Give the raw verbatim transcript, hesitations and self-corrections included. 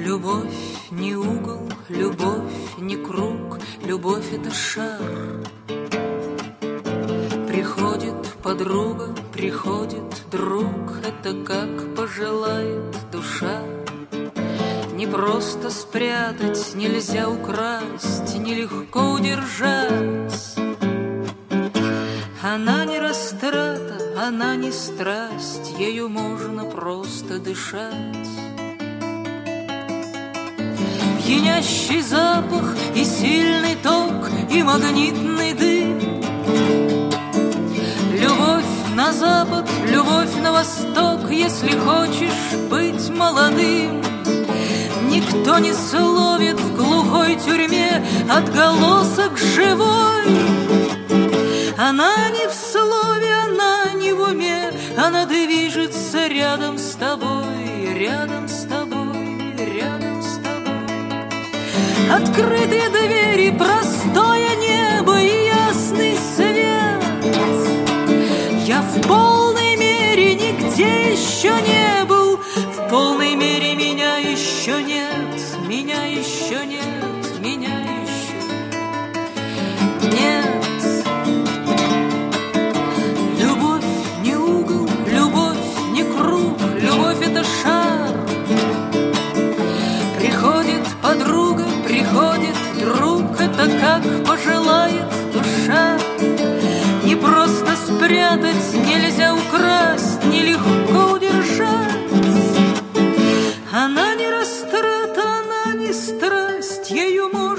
Любовь не угол, любовь не круг, любовь — это шар. Приходит подруга, приходит друг, это как пожелает душа. Не просто спрятать, нельзя украсть, нелегко удержать. Она не растрата, она не страсть, ею можно просто дышать. Пьянящий запах и сильный ток, и магнитный дым. Любовь на запад, любовь на восток, если хочешь быть молодым. Никто не словит в глухой тюрьме отголосок живой. Она не в слове, она не в уме, она движется рядом с тобой, рядом с тобой, рядом с тобой. Открытые двери, простое небо и ясный свет. Я в полной мере нигде еще не был, в полной мере меня еще нет, меня еще нет, меня еще нет. Любовь не угол, любовь не круг, любовь — это шар. Приходит подруга, приходит друг, это как пожелает душа. Не просто спрятать, нельзя украсть, нелегко удержать. Она не растрата, она не страсть, ею можно